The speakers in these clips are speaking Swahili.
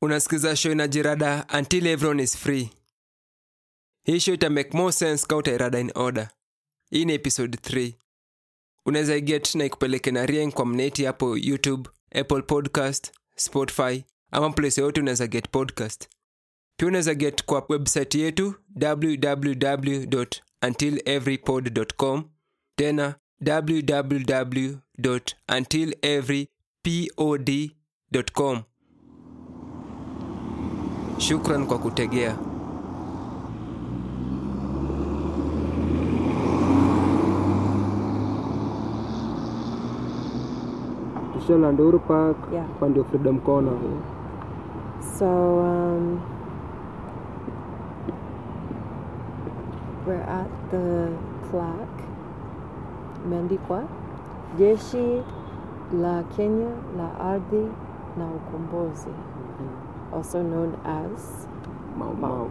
Unasikiza show inajirada Until Everyone is Free. Hii show ita make more sense kama utairada in order. Hii ni episode 3. Unaweza get na ikupeleke na rank kwa mneti hapo YouTube, Apple Podcast, Spotify, ama place yote unaweza get podcast. Pia unaweza get kwa website yetu www.untileverypod.com, tena www.untileverypod.com. Shukran kwa kutegea. Tushala Nduru Park, pande of Freedom Corner. So we're at the plaque. Imeandikwa Jeshi la Kenya la Ardhi na Ukombozi, also known as Mau Mau.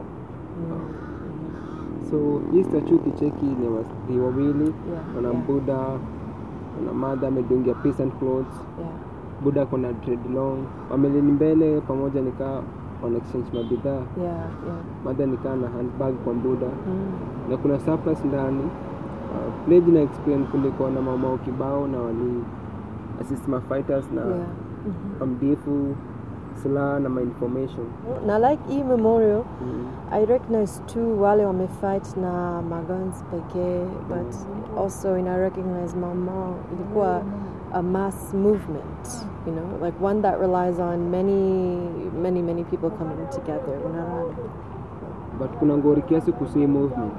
Mm-hmm. So hii statue kicheki ni wawili, wana Buddha, wana mother amedungia peace and clothes. Buddha kuna dread long. Wamelini mbele pamoja nikaa on exchange mabidhaa. Mother nikaa na handbag kwa Buddha. Na kuna surplus ndani. Pledge na explain kulikuwa na Mau kibao na wali assist my fighters na amdifu sila na my information. Na like hii memorial, I recognize two wale wamefight na magans pekee, but also I recognize Mau ilikuwa a mass movement, you know, like one that relies on many people coming together. But kuna ngori kiasi kusi movement.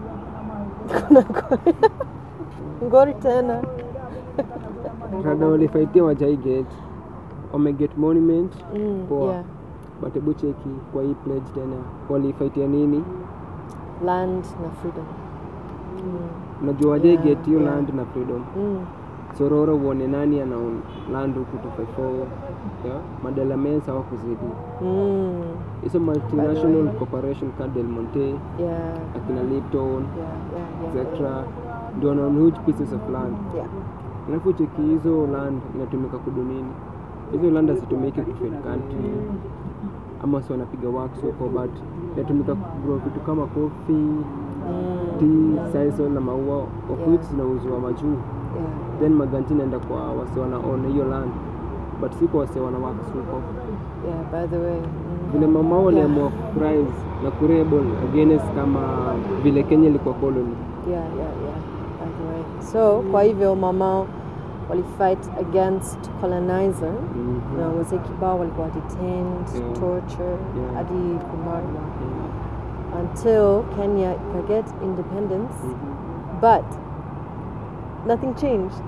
Ngori tena. Rada wale fightia wajaiget. Omeget monument poa. But ebu cheki kwa hii pledge tena wali fightia nini? Land na freedom. Unajua wajaiget hiyo land na freedom. Sororo uone nani ana land huku 254. Madela Mensa wa kuzidi. Hizo multinational corporation ka Del Monte, akina Lipton, etc. Ndio na huge pieces of land. Alafu cheki hizo land inatumika kudumini. Hizo land hazitumiki kufeed country. Ama sio wanapiga works huko, but inatumika kugrow vitu kama coffee, tea, sisal na maua, of which zinauzwa majuu. Then maganti naenda kwa wase wana own hiyo land, but siko wase wana work huko. By the way, vile mama waliamua prize na kurebel against kama vile Kenya ilikuwa colony. By the way, so kwa hivyo mama wali fight against colonizer. Na wazee kibao walikuwa detained, torture, hadi kumarwa until Kenya could get independence. But nothing changed.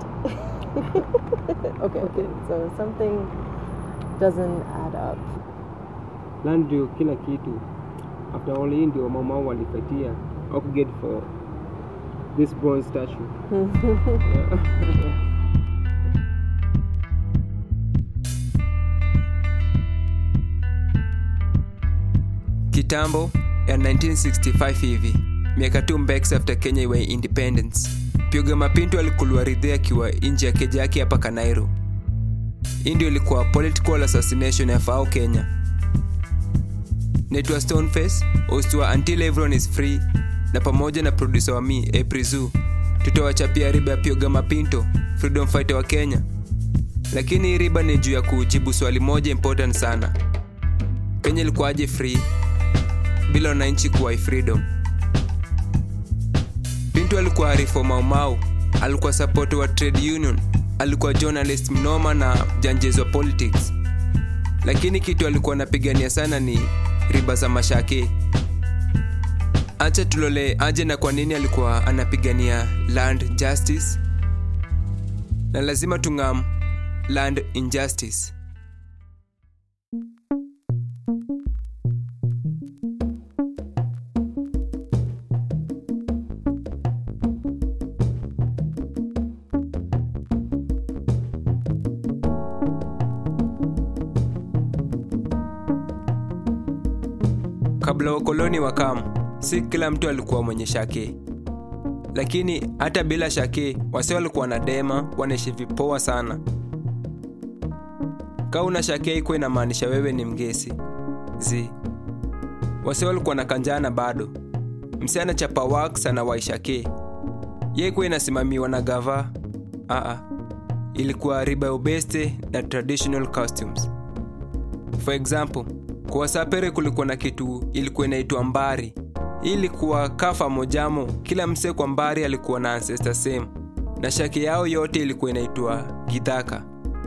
Okay. So something doesn't add up. Land ndio kila kitu. After all hii ndio mama walifightia au get for this bronze statue. Kitambo ya 1965 hivi, miaka 2 mbeks after Kenya iwe independence, Pioga Mapinto alikulwa ridhea kiwa nje ya keja yake hapa Kanairo. Hii ndio ilikuwa political assassination ya FAO Kenya. Naitwa Stoneface, host wa Until Everyone is Free, na pamoja na producer wa mi, Eprizu, tutawachapia riba ya Pioga Mapinto, freedom fighter wa Kenya. Lakini hii riba ni juu ya kujibu swali moja important sana. Kenya ilikuwa aje free bila wananchi kuwa freedom? Pinto alikuwa harifu Mau, alikuwa supporter wa trade union, alikuwa journalist mnoma na janjezo politics. Lakini kitu alikuwa anapigania sana ni riba za mashake. Acha tulole aje na kwa nini alikuwa anapigania land justice. Na lazima tungam land injustice. Kabla wakoloni wakamu, si kila mtu alikuwa mwenye shake. Lakini hata bila shake, wase walikuwa na dema, wanaishi vipoa sana. Kama una shake iko inamaanisha wewe ni mgesi. Wase walikuwa na kanjana bado. Msichana chapa wax na waishake. Yeye kwa inasimamiwa na gava. Ilikuwa riba obeste na traditional costumes. For example, kwa Sapere kulikuwa na kitu ilikuwa inaitwa mbari. Ilikuwa kafa mojamo, kila mse kwa mbari alikuwa na ancestor same. Na shake yao yote ilikuwa inaitwa Githaka.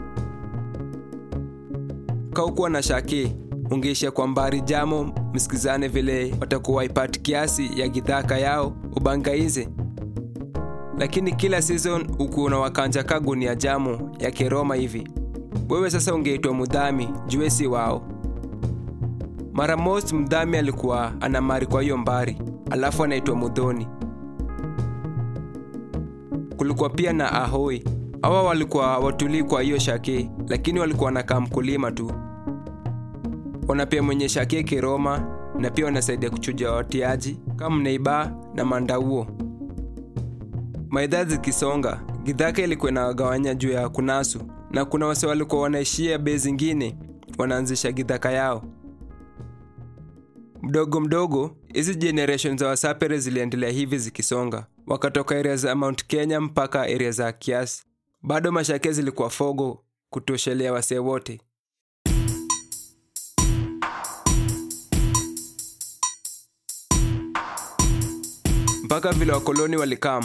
Kaukuwa na shake, ungeisha kwa mbari jamo, msikizane vile watakuwa ipati kiasi ya Githaka yao, ubangaize. Lakini kila season ukuwa na wakanja kaguni ya jamo ya Keroma hivi. Wewe sasa ungeitwa mudhami, juesi wao. Mara most mudhami alikuwa anamari kwa hiyo mbari, alafu anaitwa mudhoni. Kulikuwa pia na ahoi. Hawa walikuwa watuli kwa hiyo shake, lakini walikuwa wanakaa mkulima tu. Wanapia mwenye shake Keroma, na pia wanasaidia kuchuja watiaji kama Mneiba na Mandauo. Maidha zikisonga, Githaka ilikuwa inagawanya juu ya Kunasu, na kuna wase walikuwa wanaishia base zingine, wanaanzisha Githaka yao. Mdogo mdogo, hizi generations za Wasapere ziliendelea hivi zikisonga. Wakatoka area za Mount Kenya mpaka area za Kiasi. Bado mashake zilikuwa fogo kutoshelea wase wote. Mpaka vile wakoloni walikam.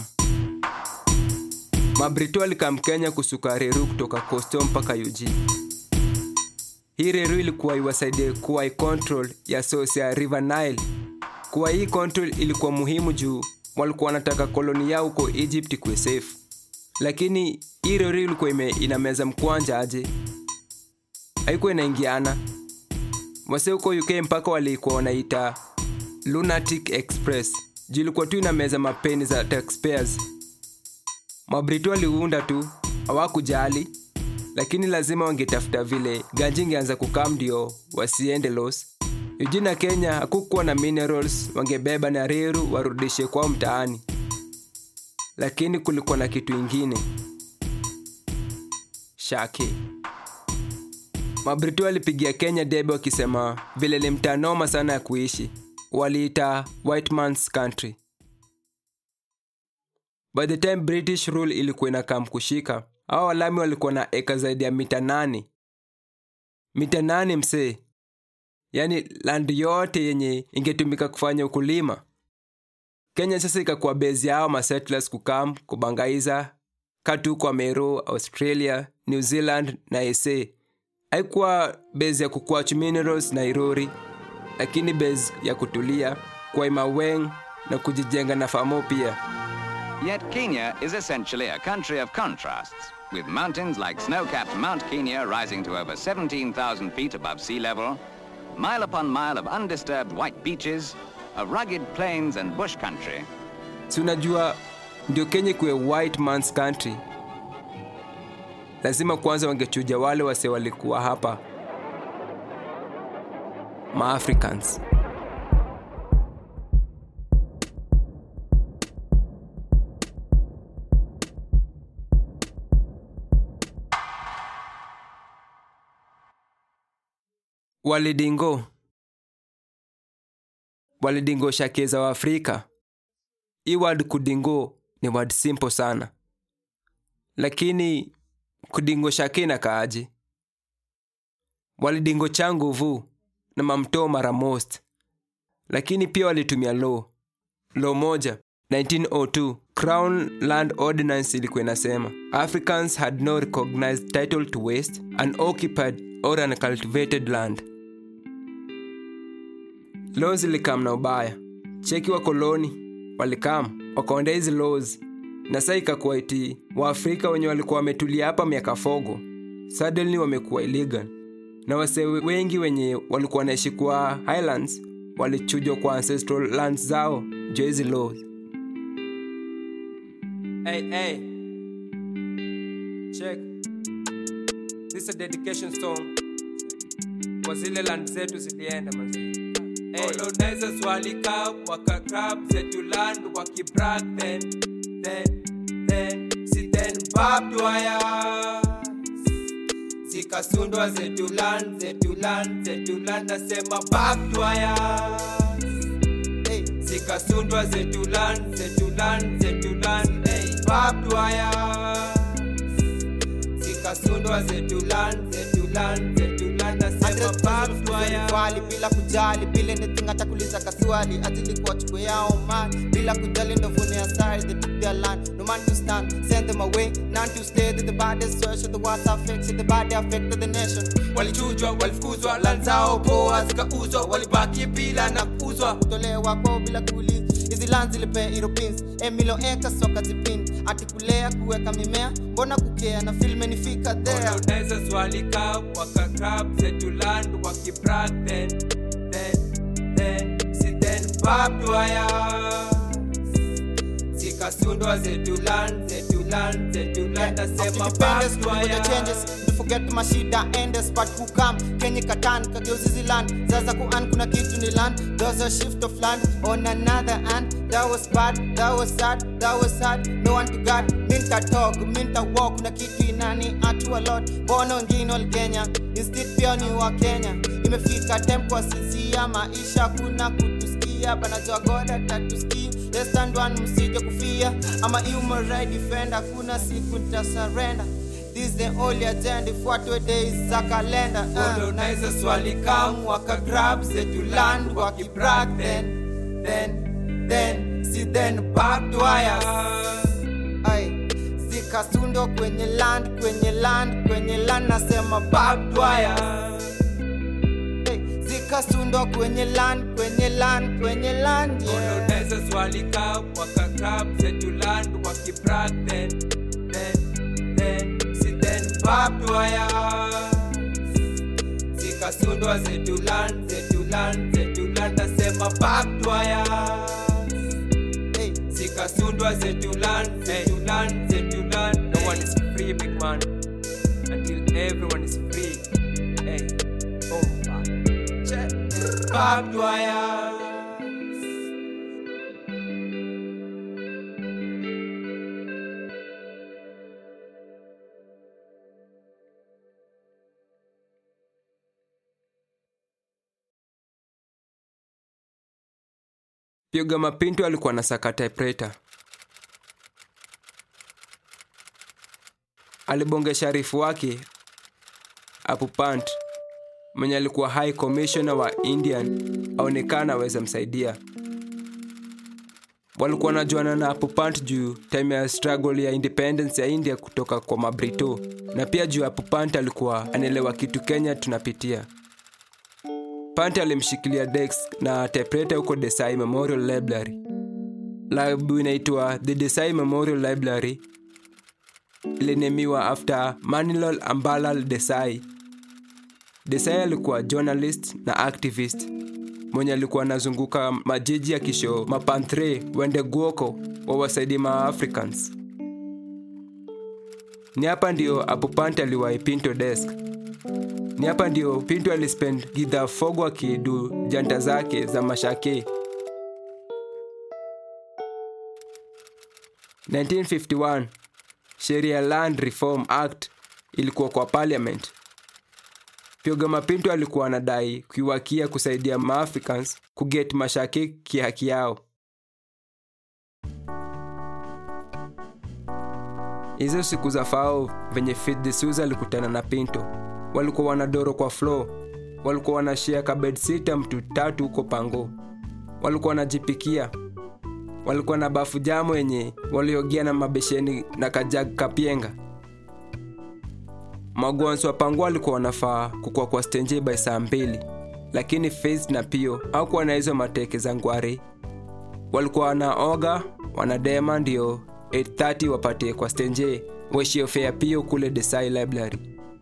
Mabrito walikam Kenya kusuka reru kutoka Coastal mpaka UG. Hii reru ilikuwa iwasaidie kuwa i-control ya source ya River Nile. Kuwa hii control ilikuwa muhimu juu walikuwa wanataka koloni yao huko Egypt kuwe safe. Lakini hii reru ilikuwa inameza mkwanja aje. Haikuwa inaingiana. Wase huko UK mpaka walikuwa wanaita Lunatic Express. Juu ilikuwa tu inameza mapeni za taxpayers. Mabrito waliunda tu, hawakujali, lakini lazima wangetafuta vile ganji ingeanza kukam ndio wasiende loss. UG na Kenya hakukuwa na minerals, wangebeba na reru warudishe kwao mtaani. Lakini kulikuwa na kitu ingine. Shake. Mabrito walipigia Kenya debe wakisema vile ni mtanoma sana ya kuishi. Waliita white man's country. By the time British rule ilikuwa inakam kushika, hao walami walikuwa na eka zaidi ya mita 8. Mita 8 msee. Yani land yote yenye ingetumika kufanya ukulima. Kenya sasa ikakuwa base yao ma settlers kukam, kubangaiza, katu kwa Meru, Australia, New Zealand na SA. Haikuwa base ya kukuachu minerals na irori, lakini base ya kutulia, kwa imaweng na kujijenga na famo pia. Yet Kenya is essentially a country of contrasts, with mountains like snow-capped Mount Kenya rising to over 17,000 feet above sea level, mile upon mile of undisturbed white beaches, of rugged plains and bush country. Si unajua ndio Kenya kuwe white man's country. Lazima kwanza wangechuja wale wase walikuwa hapa. Ma-Africans. Walidingo shakeza wa Afrika. Hii word kudingo ni word simple sana. Lakini kudingo shake na kaaje. Walidingo changu vu na mamto mara most. Lakini pia walitumia law. Law moja, 1902, Crown Land Ordinance ilikuwa inasema Africans had no recognized title to waste, unoccupied or uncultivated land. Laws ilikam na ubaya. Cheki wa koloni walikam, wakaonda hizi laws. Na sasa ikakuwa iti Waafrika wenye walikuwa wametulia hapa miaka fogo suddenly wamekuwa illegal. Na wase wengi wenye walikuwa wanaishi kwa highlands walichujwa kwa ancestral lands zao juu hizi laws. Hey. Check. This is a dedication song. Kwa zile land zetu zilienda mazee. Colonizers walika waka grab zetu land wakibrag then barbed wires zikasundwa zetu land nasema barbed wires. Hey, zikasundwa zetu land hey, barbed wires. Zikasundwa zetu land nasema barbed wires. Wali bila kujali bila anything hata kuuliza kaswali atili kwa chukua yao man bila kujali ndo vune asari they took their land no man to stand send them away none to stay the baddest search of the what's affected the bad affected the nation. Walichujwa walifukuzwa land zao poa zikauzwa walibaki bila na kuuzwa kutolewa kwao bila kuuliza hizi land zilipe Europeans emilo acres soka zipin atikulea kuweka mimea mbona kukea na film inifika there. Unaweza swalika waka grab zetu land wakibrag then barbed wires. Zikasundwa zetu land nasema barbed wires. Forget mashida endless but who come Kenya Katan kageuzizi land zaza kuan kuna kitu ni land there's a shift of land on another hand that was bad that was sad no one to God minta talk minta walk kuna kitu inani atu a lot bono wengine all Kenya instead pia ni wa Kenya imefika time kwa sisi ya maisha kuna kutusikia banajua God atatusikia let's stand one msije kufia ama human right defender kuna siku nita surrender. This is the only agenda for days za kalenda. Unaweza swali kama waka grab zetu land wakibrag then barbed wires. Ay, zikasundwa kwenye land nasema barbed wires. Hey, zikasundwa kwenye land yeah. Unaweza swali kama waka grab zetu land wakibrag then barbed wires. Zikasundwa zetu land nasema barbed wires. Hey, zikasundwa zetu land no one is free big man until everyone is free. Hey, barbed wires. Pyoga Mapinto alikuwa na saka typewriter. Alibonge sharifu wake Apu Pant mwenye alikuwa high commissioner wa Indian aonekana aweza msaidia. Walikuwa wanajuana na Apu Pant juu time ya struggle ya independence ya India kutoka kwa Mabrito na pia juu Apu Pant alikuwa anaelewa kitu Kenya tunapitia. Pant alimshikilia Dex na typewriter huko Desai Memorial Library. Library inaitwa The Desai Memorial Library. Ilinemiwa after Manilal Ambalal Desai. Desai alikuwa journalist na activist mwenye alikuwa anazunguka majiji ya kisho mapantre wende guoko wawasaidie ma-Africans. Ni hapa ndio Apu Pant aliwahi Pinto desk. Ni hapa ndio Pinto alispend gidha fogo akidu janta zake za mashake. 1951 Sheria Land Reform Act ilikuwa kwa parliament. Pyoga Mapinto alikuwa anadai kuiwakia kusaidia ma-Africans kuget mashake kihaki yao. Hizo siku za fao venye Fit the Souza alikutana na Pinto. Walikuwa wanadoro kwa floor. Walikuwa wanashare kabed sita mtu 3 huko Pango. Walikuwa wanajipikia. Walikuwa na bafu jamo yenye waliogea na mabesheni na kajag kapienga. Magwansu wa Pango walikuwa wanafaa kukua kwa stenje by saa 2. Lakini Faith na Pio hawakuwa na hizo mateke za ngwari. Walikuwa wanaoga, wanadema ndio 8:30 wapate kwa stenje washio fare Pio kule Desai Library.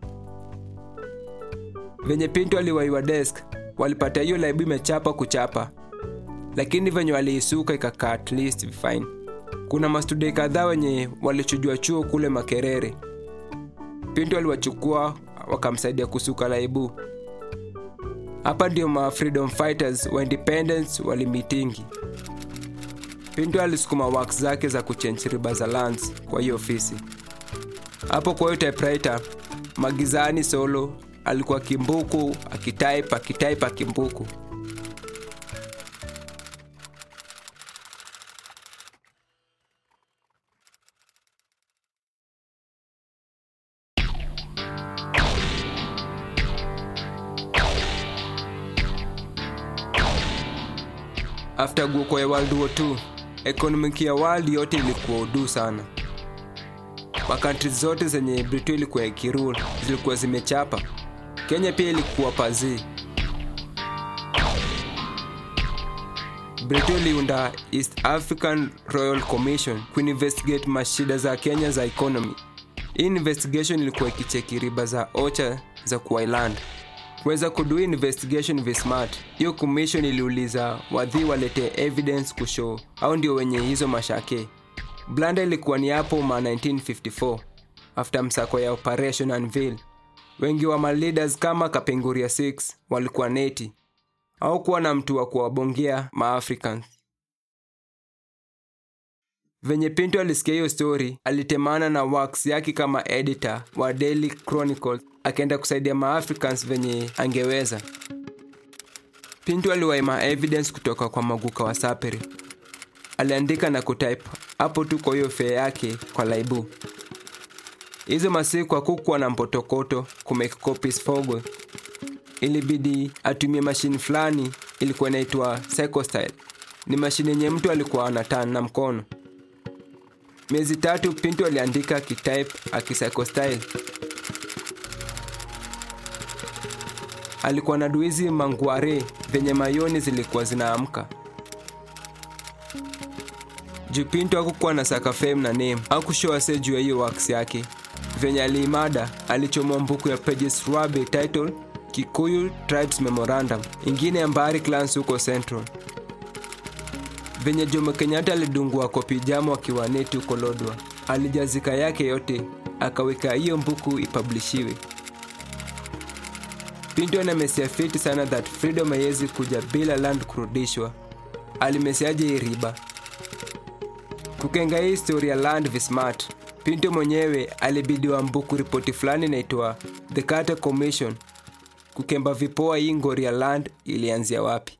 Venye Pinto aliwaiwa desk, walipata hiyo library imechapa kuchapa. Lakini venye waliisuka ikakaa at least fine. Kuna mastudei kadhaa wenye walichujua chuo kule Makerere. Pinto aliwachukua wakamsaidia kusuka laibu. Hapa ndio ma freedom fighters wa independence walimitingi. Pinto alisukuma works zake za kuchange riba za lands kwa hiyo ofisi. Hapo kwa hiyo typewriter, magizani solo, alikuwa kimbuku, akitype kimbuku. After guko ya World War II, economic ya world yote ilikuwa udu sana. Makantri zote zenye Britain ilikuwa ikirule zilikuwa zimechapa. Kenya pia ilikuwa pazi. Britain iliunda East African Royal Commission kuinvestigate mashida za Kenya za economy. Hii investigation ilikuwa ikicheki riba za ocha za kwa island. Kuweza kudu investigation vi smart, hiyo commission iliuliza wadhi walete evidence kushow au ndio wenye hizo mashake. Blanda ilikuwa ni hapo ma 1954 after msako ya Operation Anvil. Wengi wa leaders kama Kapenguria 6 walikuwa neti au kuwa na mtu wa kuwabongea ma-Africans. Venye Pinto alisikia hiyo story, alitemana na works yake kama editor wa Daily Chronicles, akaenda kusaidia ma-Africans venye angeweza. Pinto aliwaima evidence kutoka kwa maguka wa Sapere. Aliandika na kutype hapo tu kwa hiyo fare yake kwa laibu. Hizo masiku kwa kukuwa na mpotokoto kumake copies fogo, ilibidi atumie machine fulani ilikuwa inaitwa Psychostyle. Ni machine yenye mtu alikuwa anatana na mkono. Miezi 3 Pinto aliandika akitype Psychostyle. Alikuwa na duizi manguare venye mayoni zilikuwa zinaamka. Pinto hakukuwa na saka fame na name, hakushow ase juu ya hiyo works yake. Venye aliimada, alichomwa mbuku ya pages Ruabe title Kikuyu Tribes Memorandum, ingine ya Mbari Clans huko Central. Venye Jomo Kenyatta alidungua kopi jamu akiwa neti huko Lodwar, alijazika yake yote, akaweka hiyo mbuku ipublishiwe. Pinto anamesia fiti sana that freedom haiwezi kuja bila land kurudishwa. Alimesiaje hii riba? Kukenga hii historia land vi smart, Pinto mwenyewe alibidiwa mbuku ripoti fulani inaitwa The Carter Commission, kukemba vipoa hii ngori ya land ilianzia wapi.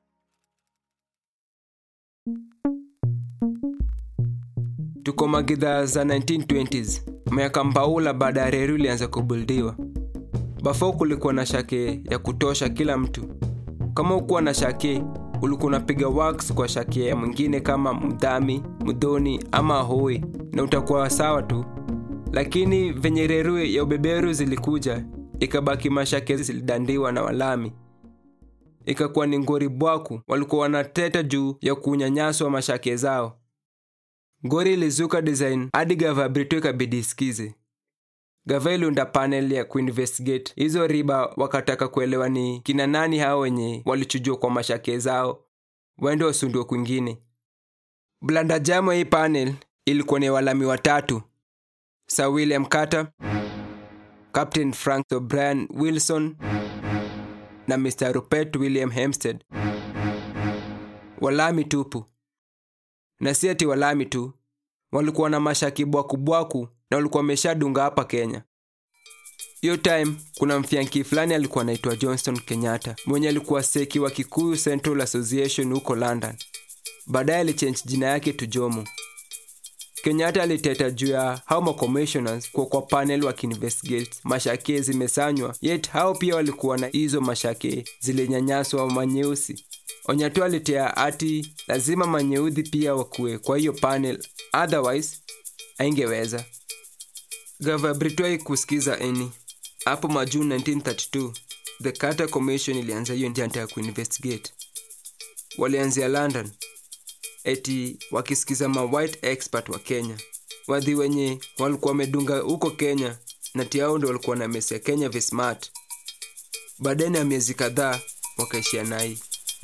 Tuko magidha za 1920s, miaka mbaula baada ya reli ilianza kubuldiwa. Bafo kulikuwa na shake ya kutosha kila mtu. Kama ukuwa na shake, ulikuwa unapiga works kwa shake ya mwingine kama Mdhami, Mudhoni ama Hoi na utakuwa sawa tu. Lakini venye reru ya ubeberu zilikuja, ikabaki mashake zilidandiwa na Walami. Ikakuwa ni ngori bwaku, walikuwa wanateta juu ya kunyanyaswa mashake zao. Ngori ilizuka design hadi gava Brito ikabidi isikize. Gava iliunda panel ya kuinvestigate hizo riba, wakataka kuelewa ni kina nani hao wenye walichujua kwa mashake zao waende wasundwe kwingine. Blanda jamu hii panel ilikuwa ni Walami 3: Sir William Carter, Captain Frank O'Brien Wilson na Mr. Rupert William Hempstead. Walami tupu. Na si ati Walami tu, walikuwa na mashaki bwaku na walikuwa wameshadunga hapa Kenya. Hiyo time kuna mfianki fulani alikuwa anaitwa Johnston Kenyatta, mwenye alikuwa seki wa Kikuyu Central Association huko London. Baadaye alichange jina yake to Jomo. Kenyatta aliteta juu ya how ma commissioners kwa panel wakiinvestigate mashake zimesanywa, yet hao pia walikuwa na hizo mashake zilinyanyaswa manyeusi. Onyato alitea ati lazima manyeudhi pia wakue kwa hiyo panel, otherwise haingeweza. Gava Brito kusikiza eni. Hapo June 1932, The Carter Commission ilianza hiyo njia ya kuinvestigate. Walianzia London, eti wakisikiza ma white expert wa Kenya. Wadhi wenye walikuwa wamedunga huko Kenya na tiao ndio walikuwa na mesi ya Kenya vi smart. Baadaye na miezi kadhaa wakaishia nai.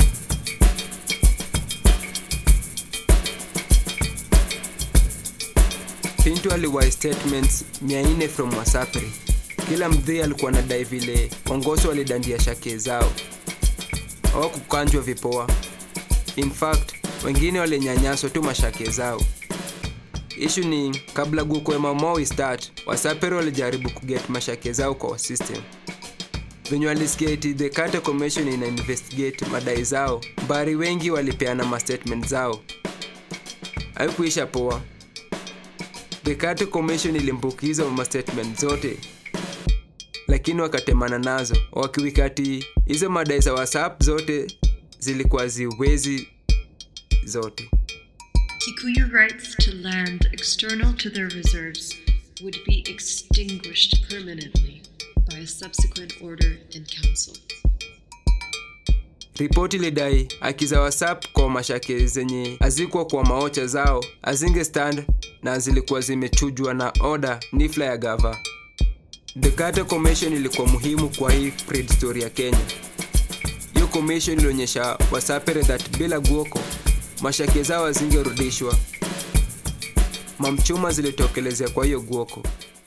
Pinto aliwai statements 400 from Wasapere. Kila mdhi alikuwa na dai vile ongoso walidandia shake zao. Hawakukanjwa vipoa. In fact, wengine walinyanyaswa tu mashake zao. issue ni kabla Guoko ya Mau Mau start, Wasapere walijaribu kuget mashake zao kwa system. Venye walisikia eti the Carter Commission ina investigate madai zao, mbari wengi walipeana ma statement zao. Haikuisha poa. The Carter Commission ilimbukiza ma statement zote, lakini wakatemana nazo, wakiwikati hizo madai za WhatsApp zote zilikuwa ziwezi zote. Kikuyu rights to land external to their reserves would be extinguished permanently by a subsequent order in council. Ripoti ilidai haki za WhatsApp kwa mashake zenye hazikuwa kwa maocha zao azinge stand na zilikuwa zimechujwa na order nifla ya gava. The Carter Commission ilikuwa muhimu kwa hii trade story ya Kenya. Hiyo commission ilionyesha Wasapere that bila Guoko mashake zao hazingerudishwa. Mamchuma zilitokelezea kwa hiyo Guoko.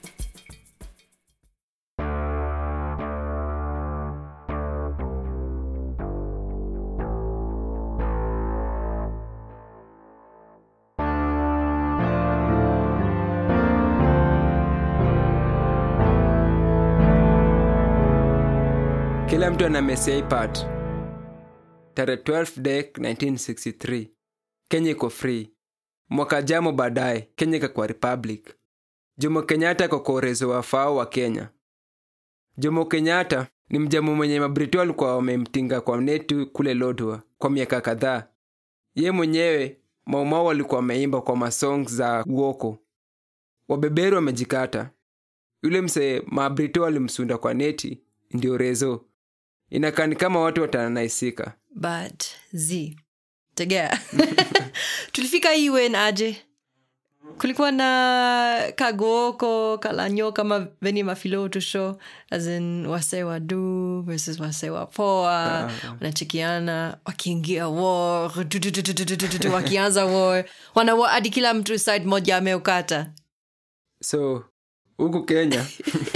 Kila mtu ana message part. Tarehe 12 Dec 1963. Kenya iko free. Mwaka jamo baadaye Kenya ikakuwa republic. Jomo Kenyatta kwa urezo wa fao wa Kenya. Jomo Kenyatta ni mjamu mwenye Mabrito walikuwa wamemtinga kwa netu kule Lodwar kwa miaka kadhaa. Ye mwenyewe Mau Mau walikuwa wameimba kwa masongs za Guoko. Wabeberu wamejikata. Yule mse Mabrito walimsunda kwa neti ndio rezo. Inakani kama watu watanaisika. But tegea. Tulifika iwe aje. Kulikuwa na Kaguoko, Kalanyo kama veni mafiloto show. As in wase wa du versus wase wa poa. Wanachikiana, wakiingia war. Wakianza war. Wanawa adi kila mtu side moja ameukata. So, huku Kenya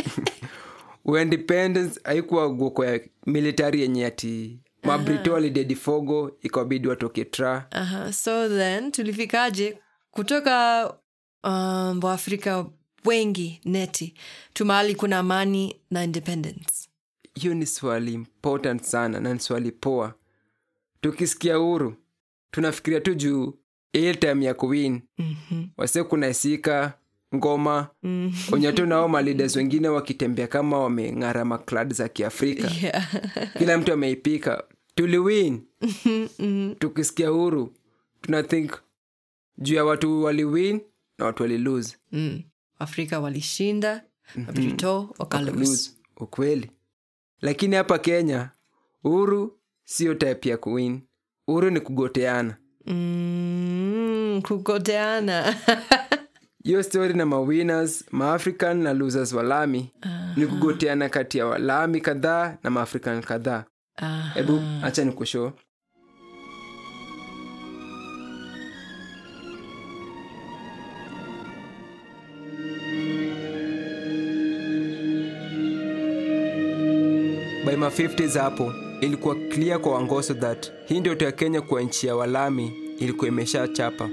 independence haikuwa Guoko ya military yenye ati Mabrito walidedi fogo ikabidi watoke tra. So then tulifikaje kutoka Waafrika wengi neti tumali kuna amani na independence. Hiyo ni swali important sana na ni swali poa. Tukisikia uhuru tunafikiria tu juu ile time ya kuwin. Wase kuna isika ngoma onyato nao maleaders wengine wakitembea kama wameng'ara maklad za Kiafrika. Kila mtu ameipika tuliwin. Tukisikia uhuru tunathink juu ya watu waliwin na watu walilose. Afrika walishinda Mabrito wakalose. Ukweli. Lakini hapa Kenya uhuru sio type ya kuwin. Uhuru ni kugoteana. Kugoteana. Hiyo story na ma-winners, ma-African na losers walami ni kugoteana kati ya walami kadhaa na ma-African kadhaa. Ebu acha nikushow. By ma 50s hapo ilikuwa clear kwa Wangoso that hii ndio ya Kenya kwa nchi ya walami ilikuwa imesha chapa.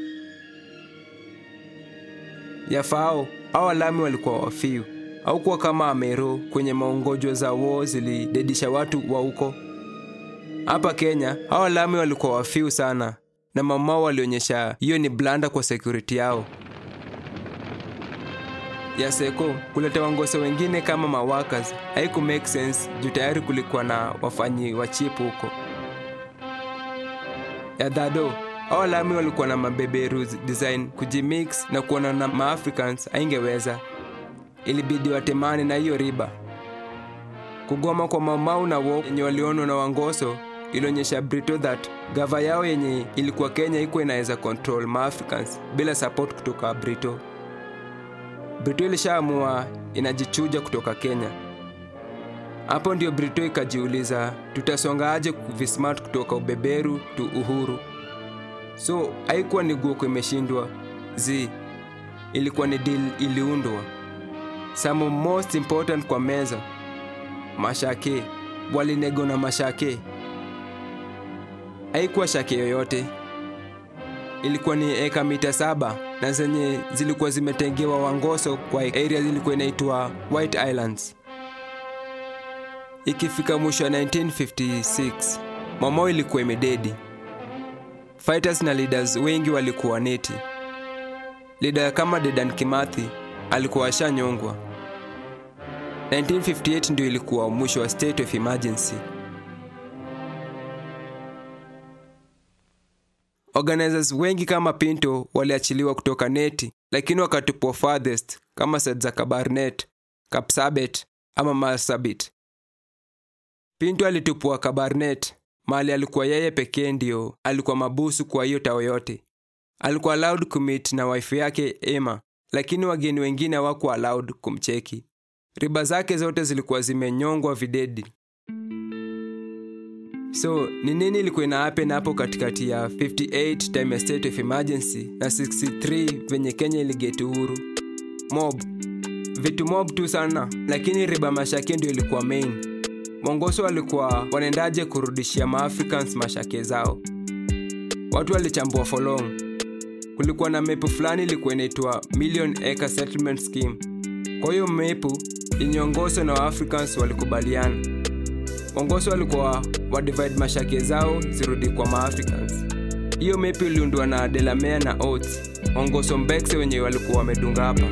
Yafao, hao walami walikuwa wafiu. Au kuwa kama Amero kwenye maongojo za war zilidedisha watu wa huko. Hapa Kenya, hao walami walikuwa wafiu sana. Na Mau Mau walionyesha hiyo ni blanda kwa security yao. Ya seko, kuleta Wangoso wengine kama maworkers haiku make sense juu tayari kulikuwa na wafanyi wa chip huko. Ya dado, hao walami walikuwa na mabeberu design kujimix na kuona na ma-Africans haingeweza. Ilibidi watemane na hiyo riba. Kugoma kwa Mau Mau na walk yenye walionwa na Wangoso ilionyesha Brito that gava yao yenye ilikuwa Kenya iko inaweza control ma-Africans bila support kutoka Brito. Brito ilishaamua inajichuja kutoka Kenya. Hapo ndio Brito ikajiuliza tutasonga aje kuvismart kutoka ubeberu tu uhuru. So haikuwa ni Guoko imeshindwa. Ilikuwa ni deal iliundwa. Some most important kwa meza. Mashake. Walinego na mashake. Haikuwa shake yoyote. Ilikuwa ni eka mita 7 na zenye zilikuwa zimetengewa Wangoso kwa area zilikuwa inaitwa White Islands. Ikifika mwisho wa 1956, Mau ilikuwa imededi. Fighters na leaders wengi walikuwa neti. Leader kama Dedan Kimathi alikuwa ashanyongwa. 1958 ndio ilikuwa mwisho wa state of emergency. Organizers wengi kama Pinto waliachiliwa kutoka neti, lakini wakatupwa farthest kama Sedzaka Barnet, Kapsabet ama Marsabit. Pinto alitupwa Kabarnet, mahali alikuwa yeye pekee ndio alikuwa mabusu kwa hiyo tao yote. Alikuwa allowed kumit na wife yake Emma, lakini wageni wengine hawakuwa allowed kumcheki. Riba zake zote zilikuwa zimenyongwa videdi. So, ni nini ilikuwa ina happen hapo katikati ya 58 time state of emergency na 63 venye Kenya iliget uhuru? Vitu mob tu sana, lakini riba mashake ndio ilikuwa main. Mongoso walikuwa wanaendaje kurudishia Maafricans mashake zao? Watu walichambua for long. Kulikuwa na mepu fulani ilikuwa inaitwa Million Acre Settlement Scheme. Kwa hiyo mepu, Mongoso na Africans walikubaliana. Mongoso walikuwa divide mashake zao zirudi kwa Maafricans. Hiyo mepu iliundwa na Delamere na Oates, Mongoso Mbekse wenye walikuwa wamedunga hapa.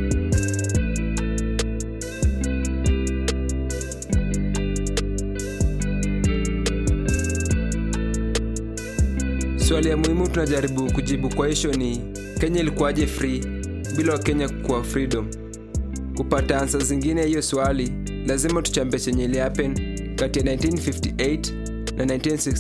Swali ya muhimu tunajaribu kujibu kwa hisho ni Kenya ilikuwaje free bila Kenya kuwa freedom? Kupata answer zingine hiyo swali, lazima tuchambe chenye ili happen kati ya 1958 na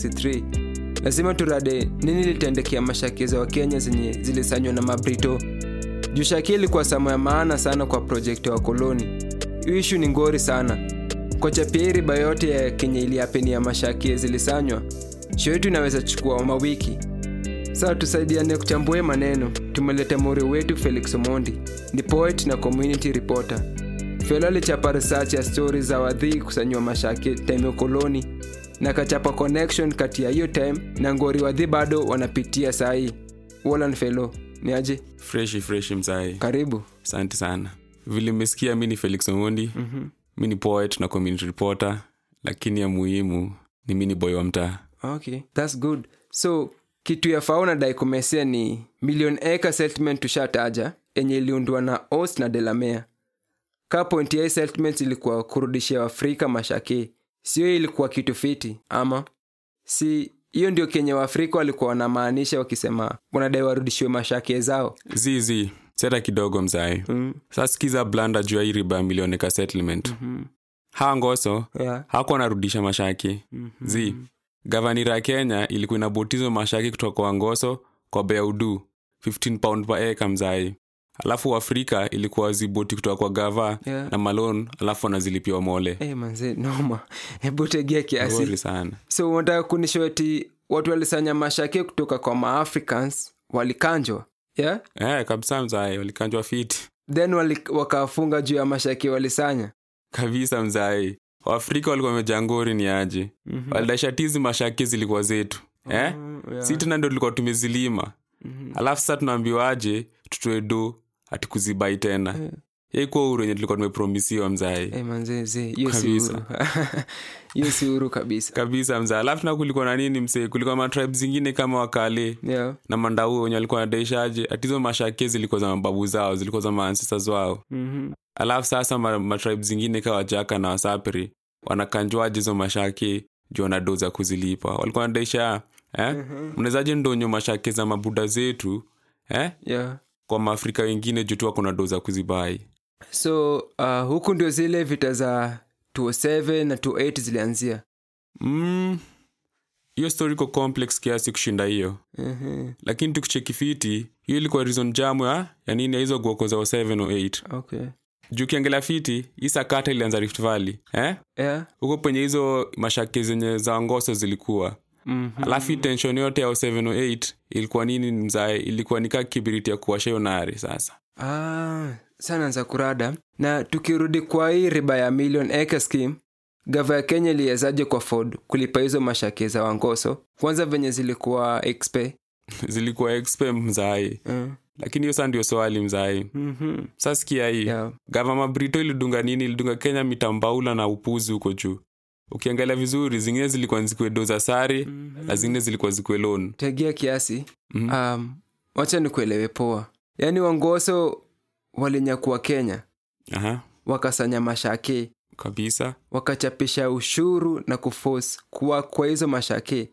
1963. Lazima turade nini litendekea mashake za Wakenya zenye zilisanywa na Mabrito. Juu shaki ilikuwa samo ya maana sana kwa project wa koloni. Hiyo issue ni ngori sana. Kwa chapia riba yote ya Kenya ili happen ya mashake zilisanywa, show yetu inaweza chukua mawiki. Sasa tusaidiane kuchambua maneno. Tumeleta mori wetu Felix Omondi, ni poet na community reporter. Felo alichapa research ya stories za wadhi kusanywa mashake time ya koloni, na kachapa connection kati ya hiyo time na ngori wadhi bado wanapitia sahi. Wallan Felo, ni aje? Fresh mzai. Karibu. Asante sana. Vile mmesikia mimi ni Felix Omondi. Mimi ni poet na community reporter, lakini ya muhimu ni mimi ni boy wa mtaa. Okay, that's good. So, kitu ya fauna dai kumesia ni Million Acre Settlement tushataja, enye iliundwa na Oates na Delamere. Ka point ya settlement ilikuwa kurudishia Afrika mashake. Sio ilikuwa kitu fiti, ama? Si, hiyo ndio Kenya wa Afrika walikuwa wanamaanisha wakisema wanadai warudishiwe mashake zao. Zizi, seta kidogo mzai. Sasa sikiza blanda juu ya hii riba Million Acre Settlement. Ngoso, hakuwa narudisha mashake. Gavanira ya Kenya ilikuwa inabotizo mashaki kutoka kwa Ngoso kwa Beudu 15 pound per acre mzai. Alafu Afrika ilikuwa ziboti kutoka kwa Gava na Malone, alafu wanazilipiwa Mole. Manze noma. Hebu tegea kiasi. Ngori sana. So unataka kunishow eti watu walisanya mashaki kutoka kwa Maafricans walikanjwa? Kabisa mzai, walikanjwa fiti. Then wakafunga juu ya mashaki walisanya. Kabisa mzai. Waafrika walikuwa wamejangori ni aje. Walidashatizi mashaki zilikuwa zetu. Sisi tena ndio tulikuwa tumezilima. Alafu sasa tunaambiwa aje tutoe do ati kuzibai tena. Yeko uru yenye tulikuwa tumepromisiwa mzai. Manze, hiyo si uru. Hiyo si uru kabisa. Kabisa mzai. Alafu na kulikuwa na nini mse? Kulikuwa ma tribes zingine kama Wakale na Mandau wenye walikuwa wanadaisha aje ati hizo mashaki zilikuwa za mababu zao, zilikuwa za ancestors wao. Alafu sasa ma tribes zingine kama Wajaka na Wasapiri wanakanjwaje hizo mashaki juu wanadoza kuzilipa. Walikuwa wanadaisha mnawezaje ndonyo mashaki za mabuda zetu kwa Maafrika wengine juu tu kuna doza kuzibai. So huku ndio zile vita za 207 na 28 zilianzia. Hiyo story iko complex kiasi kushinda hiyo. Lakini tukicheki fiti, hiyo ilikuwa reason jamu ya nini hizo guoko za 7 au 8. Okay. Juu kiangela fiti, hii sakata ilianza Rift Valley. Huko penye hizo mashaki zenye za Ngoso zilikuwa. Alafu tension yote ya 7 au 8 ilikuwa nini mzae? Ilikuwa nika kibiriti ya kuwasha hiyo nari sasa. Sana za kurada. Na tukirudi kwa hii riba ya Million Acre Scheme, Gava ya Kenya iliwezaje kwa Ford kulipa hizo mashaki za Wangoso? Kwanza venye zilikuwa expe. Zilikuwa expe mzae. Lakini hiyo sasa ndio swali mzai. Sasa sikia hii. Gavana Brito ilidunga nini? Ilidunga Kenya mitambaula na upuzi huko juu. Ukiangalia vizuri zingine zilikuwa zikwe doza sari na zingine zilikuwa zikwe loan. Tegea kiasi. Wacha nikuelewe poa. Yaani Wangoso walinyakua Kenya. Wakasanya mashake kabisa. Wakachapisha ushuru na kuforce kwa hizo mashake.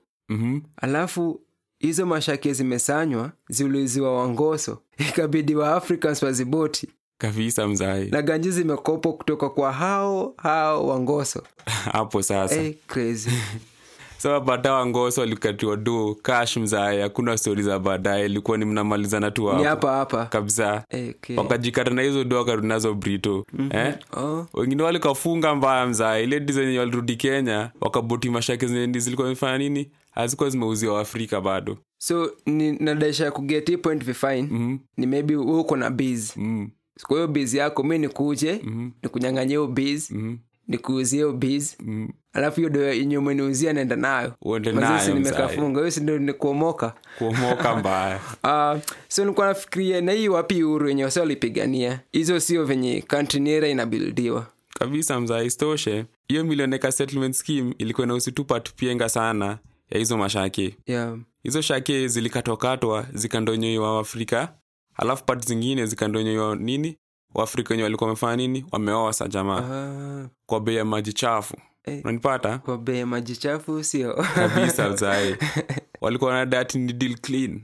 Alafu hizo mashake zimesanywa ziuliziwa Wangoso. Ikabidi wa Africans waziboti. Kabisa mzai. Na ganji zimekopo kutoka kwa hao Wangoso. Hapo sasa. Crazy. So baada Wangoso walikatiwa do cash mzai. Hakuna stories za baadaye. Ilikuwa ni mnamalizana tu hapo. Ni hapa. Kabisa. Wakajikata na hizo do karudi nazo Brito. Wengine walikafunga mbaya mzai. Ile design walirudi Kenya wakaboti mashake zilikuwa zimefanya nini? Hazikuwa zimeuziwa Afrika bado. So ni nadaisha kugeti point fine. Ni maybe wewe uko na biz. Kwa hiyo biz yako mimi nikuje, nikunyang'anyie hiyo biz, nikuuzie hiyo biz. Alafu hiyo ndio yenye umeniuzia naenda nayo. Mazisi nimekafunga, hiyo ndio ni kuomoka mbaya. So nilikuwa nafikiria na hii wapi uhuru yenye wao walipigania. Hizo sio venye country nera inabuildiwa. Kabisa mzaa istoshe. Hiyo millionaire settlement scheme ilikuwa na usitupa tupienga sana ya hizo mashake. Hizo shake zilikatwa zikandonyoiwa Afrika. Alafu part zingine zikandonyoiwa nini? Waafrika wenyewe walikuwa wamefanya nini? Wameoa sa jamaa. Kwa bei ya maji chafu. Unanipata? Kwa bei ya maji chafu sio. Kabisa mzai. Walikuwa na dati ni deal clean.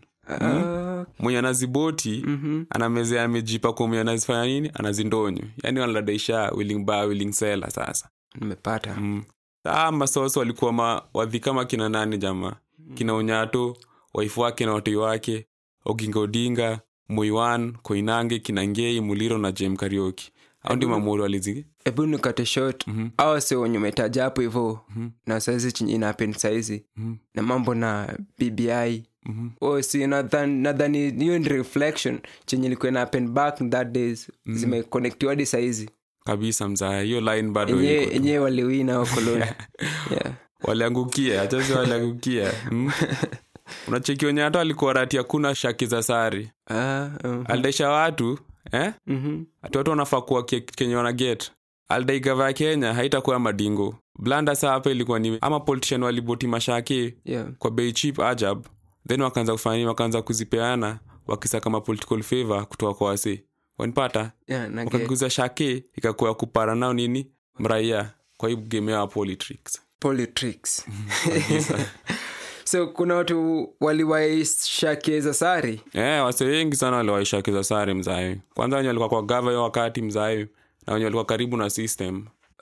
Mwenye anaziboti anamezea amejipa kwa mwenye anazifanya nini? Anazindonyo. Yaani wanadaisha willing buyer willing seller sasa. Nimepata. Masoso walikuwa wadhi kama kina nani jamaa? Kina Onyato, waifu wake na watoi wake, Oginga Odinga, Muiwan, Koinange, Kinangei, Muliro na Jem Kariuki. Hao ndio mamoro walizi. Ebu nikate short. Hao sio wenye umetaja hapo hivyo. Na saizi chenye ina happen saizi. Na mambo na BBI. Si nadhani hiyo ni reflection chenye ilikuwa ina happen back in that days. Zimeconnectiwa hadi saizi. Kabisa mzaa. Hiyo line bado iko. Yenyewe waliwina wakoloni. Waliangukia. Acha waliangukia. Unacheki Onyato alikuwa rati hakuna shaki za sari. Aldaisha watu, watu wanafaa kuwa Kenya wana get. Aldai gava Kenya haitakuwa madingo. Blanda saa hapa ilikuwa ni ama politician waliboti mashaki kwa bei cheap ajab. Then wakaanza kufanya wakaanza kuzipeana wakisa kama political favor kutoka kwa wasi. Wanipata? Wakaguza shaki ikakuwa kupara nao nini? Mraia kwa hiyo game ya politics. So kuna watu waliwaishake za sari? Wase wengi sana waliwaishake za sari mzai. Kwanza wenye walikuwa kwa gava yo wakati mzai na wenye walikuwa karibu na system.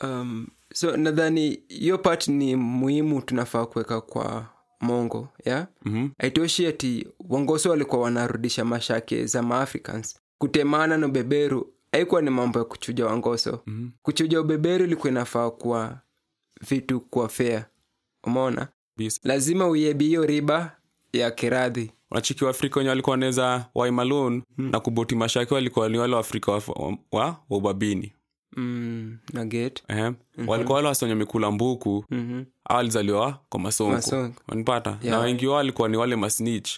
So nadhani hiyo part ni muhimu tunafaa kuweka kwa mongo, haitoshi ati Wangoso walikuwa wanarudisha mashake za Maafricans. Kutemana na beberu haikuwa ni mambo ya kuchuja Wangoso. Kuchuja ubeberu ilikuwa inafaa kwa vitu kwa fair. Umeona? Lazima uyebi hiyo riba ya kiradhi. Wachiki wa Afrika wenye walikuwa wanaweza waimalone na kuboti mashaki walikuwa ni wale wa Afrika wa ubabini. Na get. Walikuwa wale wasonyo mikula mbuku. Walizaliwa kwa masonko. Wanipata? Na wengi wao walikuwa ni wale masnitch.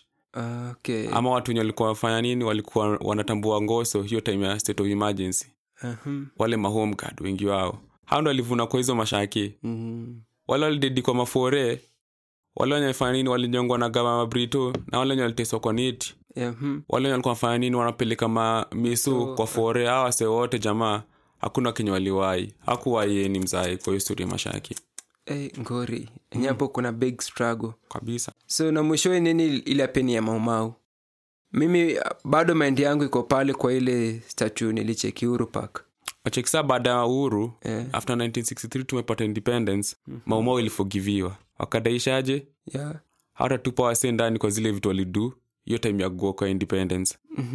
Ama watu wenye walikuwa wafanya nini? Walikuwa wanatambua Ngoso hiyo time ya state of emergency. Wale mahome guard wengi wao. Hao ndio walivuna kwa hizo mashaki. Wale walidedi kwa mafore. Wale wenye wafanya nini walinyongwa na gava Brito na wale wenye waliteswa kwa niti. Wale wenye walikuwa wafanya nini wanapeleka misu kwa fore. Hawa wase wote jamaa hakuna kenye waliwai. Hakuwai ni mzai kwa historia mashaki. Ngori. Nyapo kuna big struggle. Kabisa. So na mwishowe nini ile peni ya Maumau? Mimi bado mind yangu iko pale kwa ile statue nilicheki Uhuru Park. Wachekisa baada ya uhuru, after 1963 tumepata independence, Maumau iliforgiviwa. Wakadaishaje? Hata tupa wase ndani kwa zile vitu walidu, hiyo time ya go kwa independence.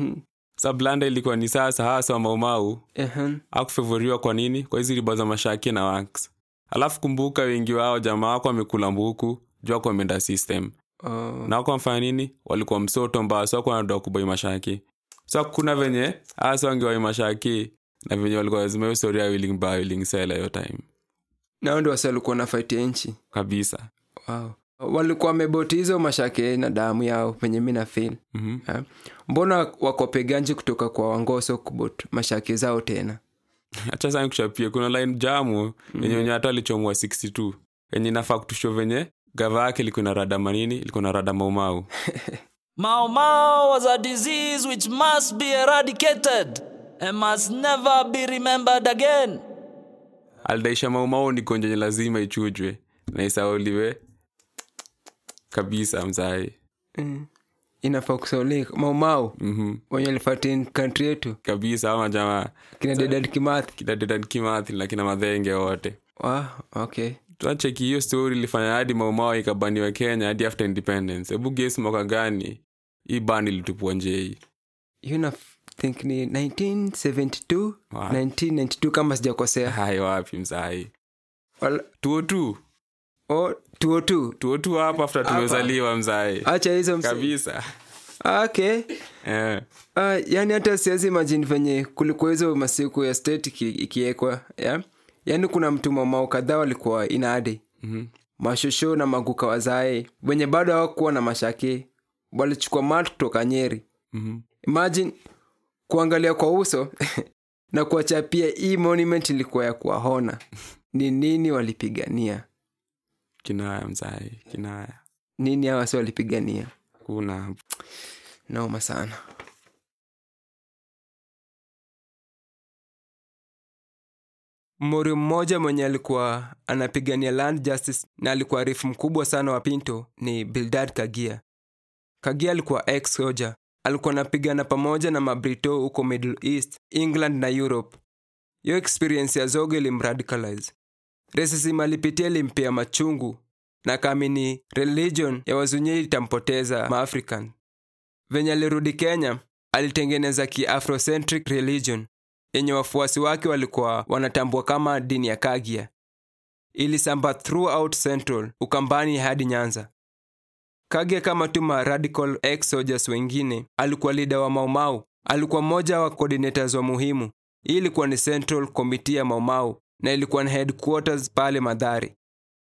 Sa blanda ilikuwa ni sasa hasa wa Maumau, hakufavoriwa kwa nini? Kwa hizi riba za mashaki na wax. Alafu kumbuka wengi wao jamaa wako wamekula mbuku, jua kwa menda system. Na wako wamfanya nini? Walikuwa msoto mbaya, so wako wanadua kubai mashaki. So kuna venye, hasa wangewa mashaki, na venye walikuwa lazima hiyo story ya willing buy willing seller hiyo time. Na ndio wase walikuwa na fight nchi. Kabisa. Wow. walikuwa wameboti hizo mashake na damu yao penye mimi na feel. Mbona wakope ganji kutoka kwa Wangoso kubot mashake zao tena? Acha sana kuchapia, kuna line jamu yenye hata alichomwa 62 yenye nafaa kutusho venye gava yake liko na rada manini, liko na rada Mau. Mau was a disease which must be eradicated and must never be remembered again. Aldaisha Mau ni gonjwa lazima ichujwe na isauliwe kabisa mzai. Inafaa kusaulika Mau. Wenye alifatin country yetu kabisa ama jamaa kina Dedan Kimathi na kina Madhenge wote. Okay. Tuacheki hiyo story ilifanya hadi Mau ikabaniwa Kenya hadi after independence. Hebu guess mwaka gani hii bani ilitupwa nje hii? You think ni 1972 1992 kama sijakosea. Hayo wapi mzai? 202 202 hapa after tumezaliwa mzai. Acha hizo kabisa. Okay. Yani hata siwezi imagine venye kulikuwa hizo masiku ya state ikiekwa. Yani kuna mtu Mau kadhaa walikuwa inade. Mashosho na maguka wazae wenye bado hawakuwa na mashake walichukua mat kutoka Nyeri. Imagine kuangalia kwa uso na kuachapia hii monument ilikuwa ya kuwaona. Ni nini walipigania? Kinaya mzai, kinaya. Nini hawa wasi walipigania? Kuna naoma sana. Morio mmoja mwenye alikuwa anapigania land justice na alikuwa arifu mkubwa sana wa Pinto ni Bildad Kagia. Kagia alikuwa ex-soldier. Alikuwa anapigana pamoja na mabrito huko Middle East, England na Europe. Yo experience ya zogo ilimradicalize. Racism alipitia ilimpea machungu na kaamini religion ya wazunye itampoteza ma-African. Venye alirudi Kenya, alitengeneza ki-Afrocentric religion yenye wafuasi wake walikuwa wanatambua kama dini ya Kagia. Ilisamba throughout Central, Ukambani hadi Nyanza. Kagia kama tuma radical ex-soldiers wengine, alikuwa leader wa Mau. Alikuwa mmoja wa coordinators wa muhimu. Hii ilikuwa ni Central Committee ya Mau na ilikuwa na headquarters pale Mathare.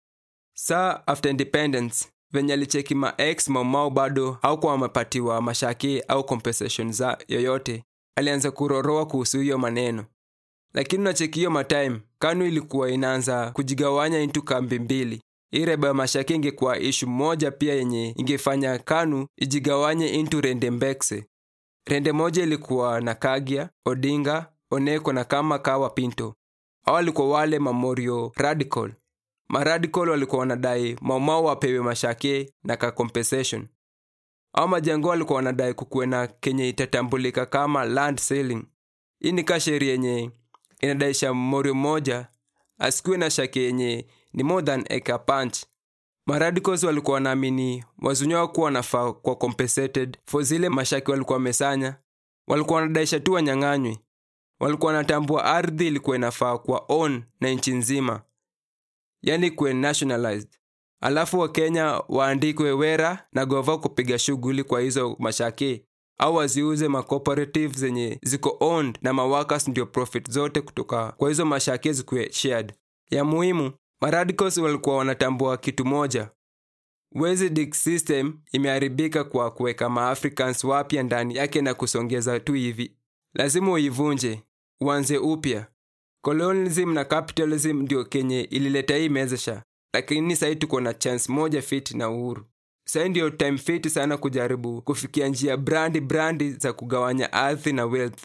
Saa after independence, venye alicheki ma-ex Mau bado haukuwa wamepatiwa mashake au compensation za yoyote, alianza kuroroa kuhusu hiyo maneno. Lakini unacheki hiyo matime, KANU ilikuwa inaanza kujigawanya into kambi mbili. Hii reba ya mashake ingekuwa issue moja pia yenye ingefanya KANU ijigawanye into rende mbekse. Rende moja ilikuwa na Kagia, Odinga, Oneko na kama Kawa Pinto. Hao walikuwa wale Mamorio radical. Maradical walikuwa wanadai Mau wapewe mashake na ka compensation. Hao majengo walikuwa wanadai kukuwe na Kenya itatambulika kama land selling. Hii ni sheria yenye inadaisha Morio moja asikuwe na shake yenye ni more than acre punch. Maradicals walikuwa wanaamini wazunyo hawakuwa wanafaa kwa compensated for zile mashake walikuwa wamesanya. Walikuwa wanadaisha tu wanyang'anywe. Walikuwa wanatambua ardhi ilikuwa inafaa kwa own na nchi nzima, yani kuwe nationalized. Alafu wa Kenya waandikwe wera na gova kupiga shughuli kwa hizo mashake, au waziuze ma cooperatives zenye ziko owned na maworkers ndio profit zote kutoka kwa hizo mashake zikuwe shared. Ya muhimu, maradicals walikuwa wanatambua kitu moja: Wezi dig system imeharibika kwa kuweka ma-Africans wapya ndani yake na kusongeza tu hivi. Lazima uivunje, uanze upya. Colonialism na capitalism ndio Kenya ilileta hii mezesha, lakini sasa tuko na chance moja fit na uhuru. Sasa ndio time fit sana kujaribu kufikia njia brandi za kugawanya ardhi na wealth.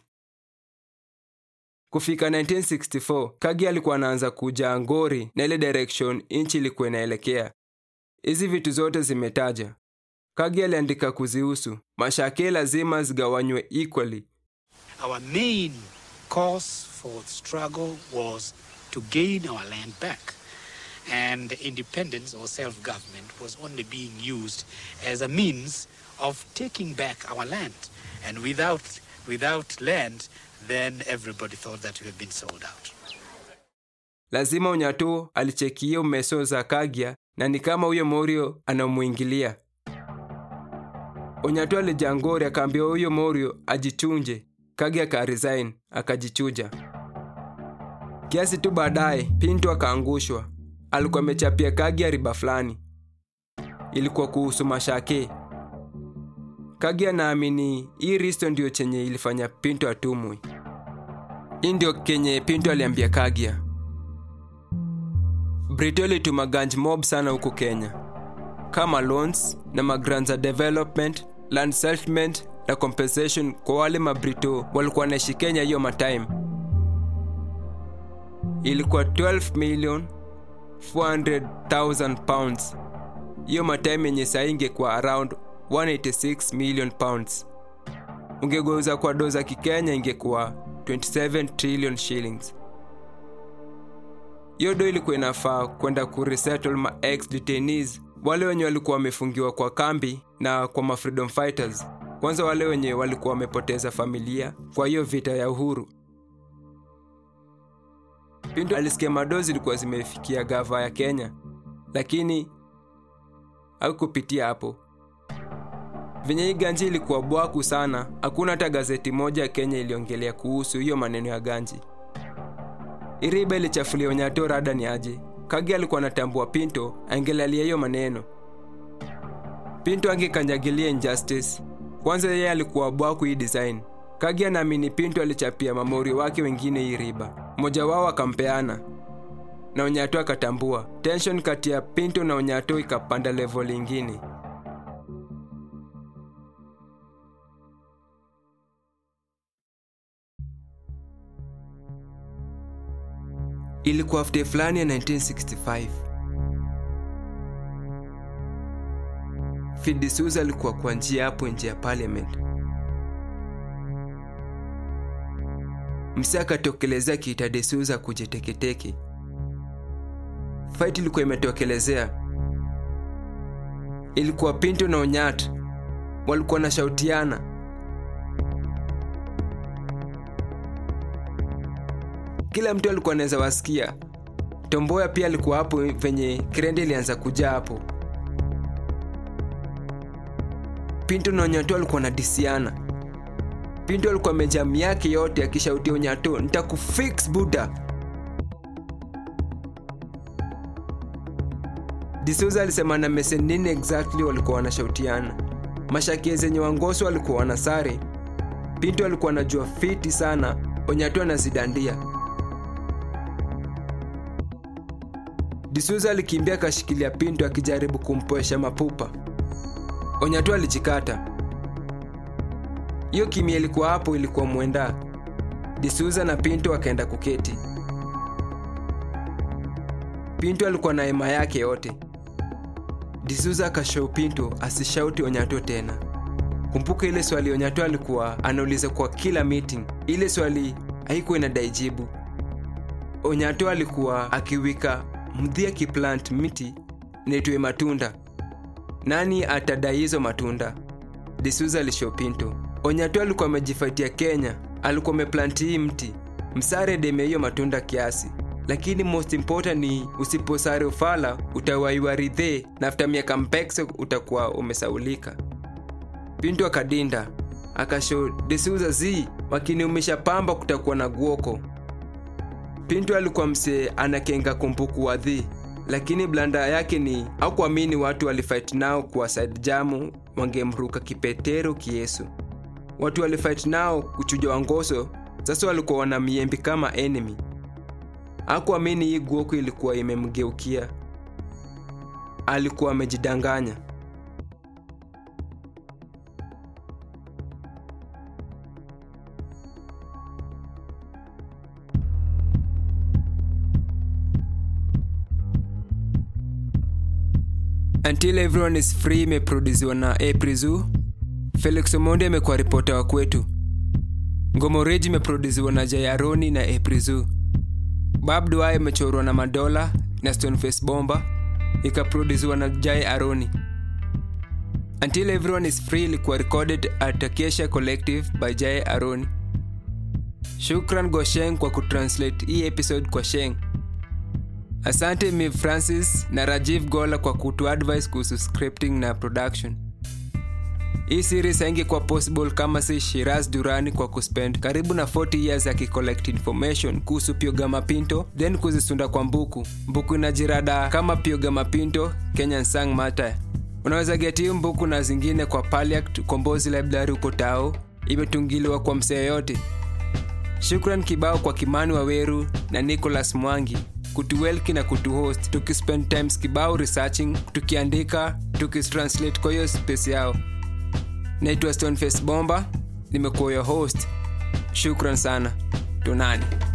Kufika 1964, Kagia alikuwa anaanza kuja ngori na ile direction inchi ilikuwa inaelekea. Hizi vitu zote zimetaja. Kagia aliandika kuzihusu, mashake lazima zigawanywe equally. Our main cause for struggle was to gain our land back. And independence or self-government was only being used as a means of taking back our land. And without land, then everybody thought that we had been sold out. Lazima Onyato alichekia umeso za Kagia na ni kama huyo Morio anamuingilia. Onyato alijangori akaambia huyo Morio ajichunje. Kagia ka resign akajichuja. Kiasi tu baadaye Pinto akaangushwa. Alikuwa amechapia Kagia riba fulani. ilikuwa kuhusu mashake. Kagi anaamini hii risto ndio chenye ilifanya Pinto atumwe. Hii ndio kenye Pinto aliambia Kagia. Brito ilituma ganji mob sana huko Kenya, kama loans na magrants za development, land settlement na compensation kwa wale mabrito walikuwa wanaishi Kenya hiyo matime. Ilikuwa 12,400,000 pounds. Hiyo matime yenye saa ingekuwa around 186 million pounds. Ungegeuza kwa doza kikenya ingekuwa 27 trillion shillings. Hiyo do ilikuwa inafaa kwenda kuresettle ma ex-detainees, wale wenye walikuwa wamefungiwa kwa kambi na kwa ma freedom fighters. Kwanza wale wenye walikuwa wamepoteza familia kwa hiyo vita ya uhuru. Pinto alisikia madozi ilikuwa zimefikia gava ya Kenya, lakini hakupitia hapo. Venye hii ganji ilikuwa bwaku sana, hakuna hata gazeti moja ya Kenya iliongelea kuhusu hiyo maneno ya ganji. Iriba ilichafulia Onyato rada ni aje. Kagi alikuwa anatambua Pinto angelalia hiyo maneno. Pinto angekanyagilia injustice. Kwanza yeye alikuwa bwaku hii design. Kagi anaamini Pinto alichapia mamori wake wengine Iriba. Mmoja wao akampeana na Onyato akatambua. Tension kati ya Pinto na Onyato ikapanda level ingine. Ilikuwa after fulani ya 1965. Fid D'Souza alikuwa kwa njia hapo nje ya parliament. Msee akatokelezea kiita D'Souza kuje teketeke. Fight ilikuwa imetokelezea. Ilikuwa Pinto na Onyato walikuwa na shautiana. Kila mtu alikuwa anaweza wasikia. Tomboya pia alikuwa hapo venye krende ilianza kuja hapo. Pinto na Onyato walikuwa na disiana. Pinto alikuwa amejam yake yote akishautia Onyato, "Nitakufix buda." D'Souza alisema na mesen nini exactly walikuwa wanashautiana. Mashaki zenye Wangoso walikuwa wanasare. Pinto alikuwa anajua fiti sana, Onyato anazidandia. D'Souza alikimbia kashikilia Pinto akijaribu kumpoesha mapupa. Onyato alijikata. Hiyo kimya ilikuwa hapo ilikuwa mwenda. D'Souza na Pinto wakaenda kuketi. Pinto alikuwa na hema yake yote. D'Souza akashow Pinto asishauti Onyato tena. Kumbuka ile swali Onyato alikuwa anauliza kwa kila meeting. Ile swali haikuwa inadai jibu. Onyato alikuwa akiwika mdhia kiplant miti netwe matunda. Nani atadai hizo matunda? D'Souza alishow Pinto. Onyato alikuwa amejifightia Kenya, alikuwa ameplant hii mti. Msare deme hiyo matunda kiasi. Lakini most important ni usiposare ufala utawaiwa ridhe na after miaka mpekse utakuwa umesaulika. Pinto akadinda. Akashow D'Souza zi wakiniumisha pamba kutakuwa na guoko. Pinto alikuwa mse anakenga kumbuku wadhi. Lakini blanda yake ni hakuamini watu walifight nao kwa side jamu wangemruka kipetero kiesu. Watu walifight nao kuchuja Wangoso, sasa walikuwa wana miembi kama enemy. Hakuamini hii guoko ilikuwa imemgeukia. Alikuwa amejidanganya. Until Everyone is Free imeproduziwa na April Zoo. Felix Omondi amekuwa reporter wa kwetu. Ngomoreji imeproduziwa na Jay Aroni na April Zoo. Bab Duai imechorwa na Madola na Stoneface Bomba, ikaproduziwa na Jay Aroni. Until Everyone is Free ilikuwa recorded at Acacia Collective by Jay Aroni. Shukran Gosheng kwa kutranslate hii episode kwa Sheng. Asante mi Francis na Rajiv Gola kwa kutu advice kuhusu scripting na production. Hii series haingekuwa possible kama si Shiraz Durani kwa kuspend karibu na 40 years akicollect information kuhusu Piogama Pinto, then kuzisunda kwa mbuku. Mbuku inajirada kama Piogama Pinto, Kenyan Sang Matter. Unaweza get hii mbuku na zingine kwa Paliact Kombozi Library huko Tao. Imetungiliwa kwa msee yote. Shukran kibao kwa Kimani Waweru na Nicholas Mwangi kutuwelki na kutuhost, tukispend times kibao researching, tukiandika, tukitranslate kwa hiyo space yao. Naitwa Stoneface Bomba, nimekuwa your host. Shukran sana. Tunani.